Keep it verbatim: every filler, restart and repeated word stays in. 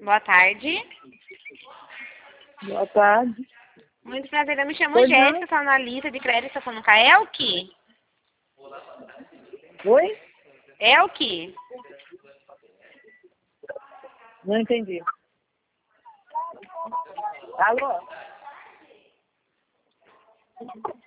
Boa tarde. Boa tarde. Muito prazer, eu me chamo Pois Jéssica, não? sou analista de crédito, estou falando com a Elke? Oi? Elke? Não entendi. Alô?